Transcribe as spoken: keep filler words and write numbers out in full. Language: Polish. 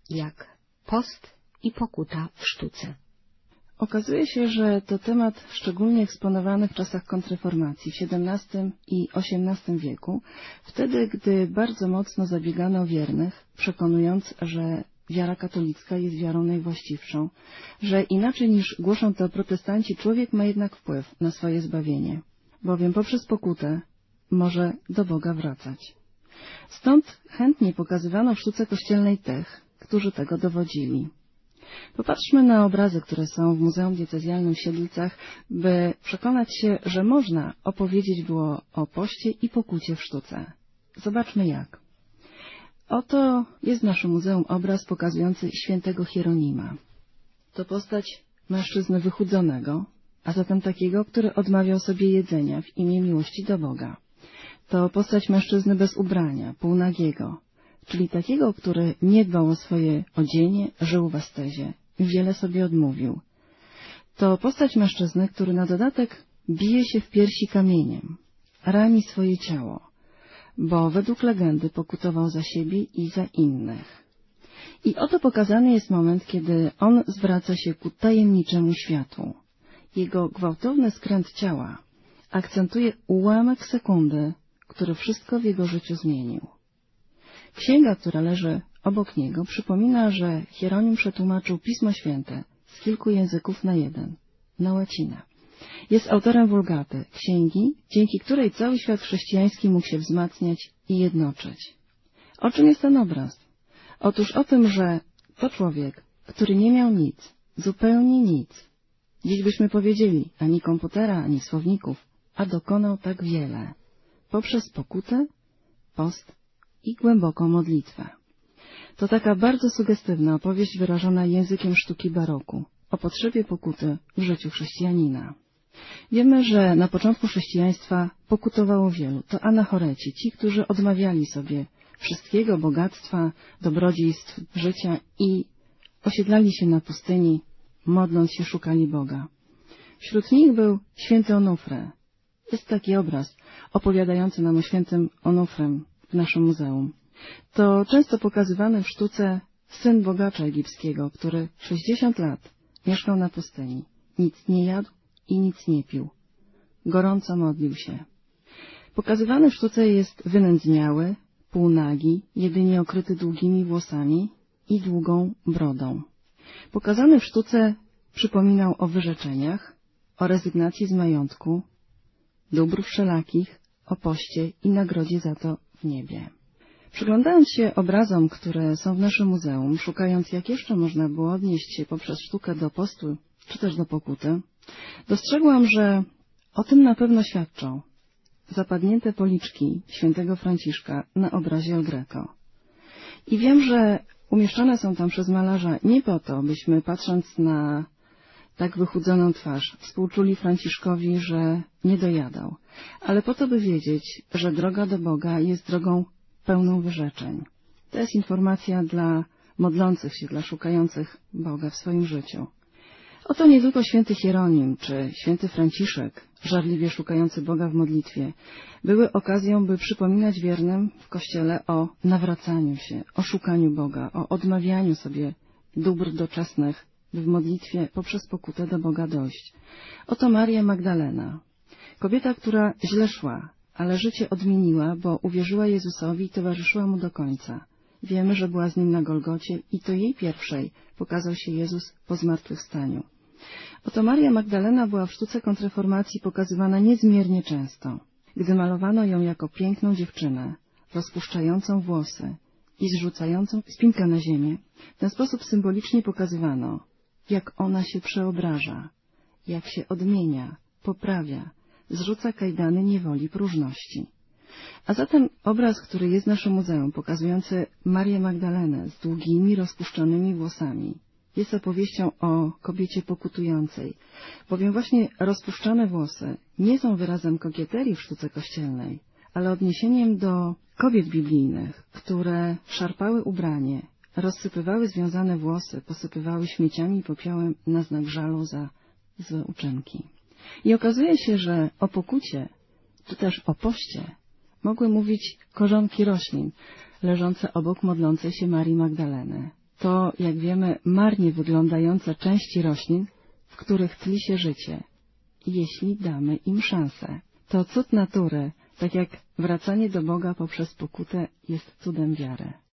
jak post i pokuta w sztuce. Okazuje się, że to temat szczególnie eksponowany w czasach kontrreformacji w siedemnastym i osiemnastym wieku, wtedy, gdy bardzo mocno zabiegano o wiernych, przekonując, że wiara katolicka jest wiarą najwłaściwszą, że inaczej niż głoszą to protestanci, człowiek ma jednak wpływ na swoje zbawienie, bowiem poprzez pokutę może do Boga wracać. Stąd chętnie pokazywano w sztuce kościelnej tych, którzy tego dowodzili. Popatrzmy na obrazy, które są w Muzeum Diecezjalnym w Siedlcach, by przekonać się, że można opowiedzieć było o poście i pokucie w sztuce. Zobaczmy jak. Oto jest w naszym muzeum obraz pokazujący świętego Hieronima. To postać mężczyzny wychudzonego, a zatem takiego, który odmawiał sobie jedzenia w imię miłości do Boga. To postać mężczyzny bez ubrania, półnagiego, czyli takiego, który nie dbał o swoje odzienie, żył w astezie, wiele sobie odmówił. To postać mężczyzny, który na dodatek bije się w piersi kamieniem, rani swoje ciało, bo według legendy pokutował za siebie i za innych. I oto pokazany jest moment, kiedy on zwraca się ku tajemniczemu światłu. Jego gwałtowny skręt ciała akcentuje ułamek sekundy, który wszystko w jego życiu zmienił. Księga, która leży obok niego, przypomina, że Hieronim przetłumaczył Pismo Święte z kilku języków na jeden, na łacinę. Jest autorem Wulgaty, księgi, dzięki której cały świat chrześcijański mógł się wzmacniać i jednoczyć. O czym jest ten obraz? Otóż o tym, że to człowiek, który nie miał nic, zupełnie nic. Dziś byśmy powiedzieli, ani komputera, ani słowników, a dokonał tak wiele. Poprzez pokutę, post i głęboką modlitwę. To taka bardzo sugestywna opowieść wyrażona językiem sztuki baroku o potrzebie pokuty w życiu chrześcijanina. Wiemy, że na początku chrześcijaństwa pokutowało wielu. To anachoreci, ci, którzy odmawiali sobie wszystkiego, bogactwa, dobrodziejstw życia i osiedlali się na pustyni, modląc się, szukali Boga. Wśród nich był święty Onufre. Jest taki obraz opowiadający nam o świętym Onufrem w naszym muzeum. To często pokazywany w sztuce syn bogacza egipskiego, który sześćdziesiąt lat mieszkał na pustyni. Nic nie jadł i nic nie pił. Gorąco modlił się. Pokazywany w sztuce jest wynędzniały, półnagi, jedynie okryty długimi włosami i długą brodą. Pokazany w sztuce przypominał o wyrzeczeniach, o rezygnacji z majątku, dóbr wszelakich, o poście i nagrodzie za to w niebie. Przyglądając się obrazom, które są w naszym muzeum, szukając jak jeszcze można było odnieść się poprzez sztukę do postu czy też do pokuty, dostrzegłam, że o tym na pewno świadczą zapadnięte policzki świętego Franciszka na obrazie El Greco. I wiem, że umieszczone są tam przez malarza nie po to, byśmy patrząc na tak wychudzoną twarz współczuli Franciszkowi, że nie dojadał, ale po to, by wiedzieć, że droga do Boga jest drogą pełną wyrzeczeń. To jest informacja dla modlących się, dla szukających Boga w swoim życiu. Oto nie tylko święty Hieronim czy święty Franciszek, żarliwie szukający Boga w modlitwie, były okazją, by przypominać wiernym w Kościele o nawracaniu się, o szukaniu Boga, o odmawianiu sobie dóbr doczesnych, by w modlitwie poprzez pokutę do Boga dojść. Oto Maria Magdalena, kobieta, która źle szła, ale życie odmieniła, bo uwierzyła Jezusowi i towarzyszyła Mu do końca. Wiemy, że była z Nim na Golgocie i to jej pierwszej pokazał się Jezus po zmartwychwstaniu. Oto Maria Magdalena była w sztuce kontrreformacji pokazywana niezmiernie często, gdy malowano ją jako piękną dziewczynę, rozpuszczającą włosy i zrzucającą spinkę na ziemię. W ten sposób symbolicznie pokazywano, jak ona się przeobraża, jak się odmienia, poprawia, zrzuca kajdany niewoli, próżności. A zatem obraz, który jest w naszym muzeum, pokazujący Marię Magdalenę z długimi, rozpuszczonymi włosami, jest opowieścią o kobiecie pokutującej, bowiem właśnie rozpuszczone włosy nie są wyrazem kokieterii w sztuce kościelnej, ale odniesieniem do kobiet biblijnych, które szarpały ubranie, rozsypywały związane włosy, posypywały śmieciami i popiołem na znak żalu za złe uczynki. I okazuje się, że o pokucie, czy też o poście mogły mówić korzonki roślin leżące obok modlącej się Marii Magdaleny. to, jak wiemy, marnie wyglądające części roślin, w których tli się życie, jeśli damy im szansę. To cud natury, tak jak wracanie do Boga poprzez pokutę jest cudem wiary.